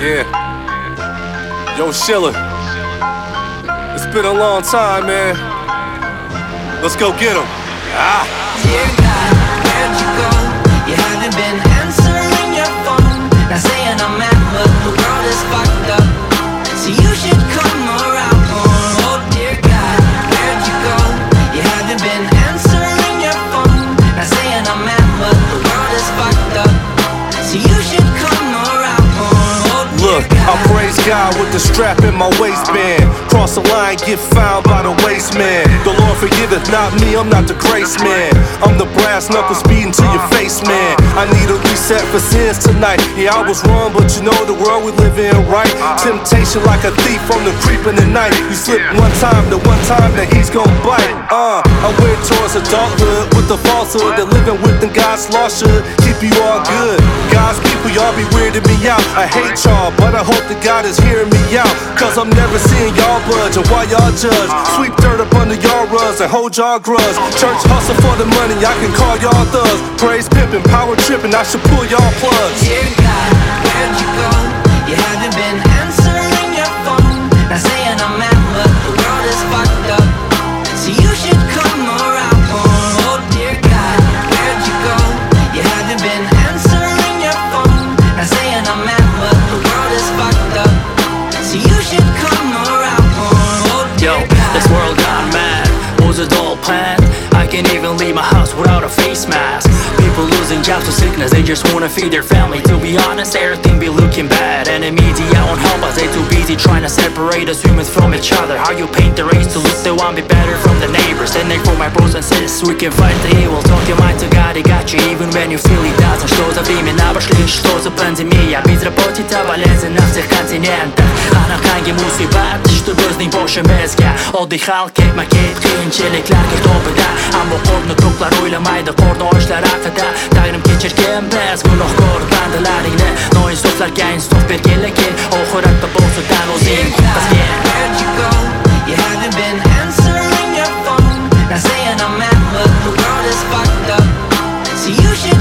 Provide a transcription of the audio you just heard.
Yeah. Yo, Schiller. It's been a long time, man. Let's go get him. Dear God, where'd you go? You haven't been answering your phone. Not saying I'm mad, but the world is fucked up. So you should come around more. Oh dear God, where'd you go? You haven't been answering your phone. Not saying I'm mad, but the world is fucked up. So you should come around more. Oh dear Look, I praise God with the strap in my waistband. Cross the line, get found by the waste man. The Lord forgiveth not me, I'm not the grace man. I'm the brass knuckle speeding to your face, man. I need a reset for sins tonight. Yeah, I was wrong, but you know the world we live in, right? Temptation like a thief on the creep in the night. You slip one time, that he's gon' bite. I went towards adulthood with the falsehood that living within God's law should keep you all good. God's people, y'all be weirding me out. I hate y'all, but I hope that God is hearing me out. Cause I'm never seeing y'all budge, and why y'all judge? Sweep dirt up under y'all rugs and hold y'all grudge. Church hustle for the money, I can call y'all thugs. Praise pimping, power tripping, I should pull y'all plugs. Dear God, where'd you go? You haven't been answering your phone. Not saying I'm mad, but the world is fucked up. So you should come around more. Oh dear God, where'd you go? You haven't been answering your phone. Not saying I'm mad, but the world is fucked up. So you should come around more. Oh dear God. This world got mad, was it all planned? I can't even leave my house without a face mask. People losing jobs to sickness, they just wanna feed their family. To be honest, everything be looking bad. And the media won't help us, they too busy trying to separate us humans from each other. How you paint the race to look they want be better from the neighbors. Standing for my bros and sis, we can fight the evil. Talk your mind to God, he got you even when you feel he doesn't. Что за времена пошли, что за пандемия? Безработица, болезнь на всех континентах. Анах hangi musibet, что gözün boşumuzga. Odihal ketma-ket, qiyinchiliklarga to'pida. Ammo qo'rqni to'qlar o'ylamaydi, qo'rdoshlar haqida. Tag'rim kechirgin biz gunohkor bandalaringni. Noinsoflarga insof bergin, lekin oxiratda bo'lsa o'zing qutqazgin. Where'd you go? You haven't been answering your phone. Not saying I'm mad, but the world is fucked up. So you should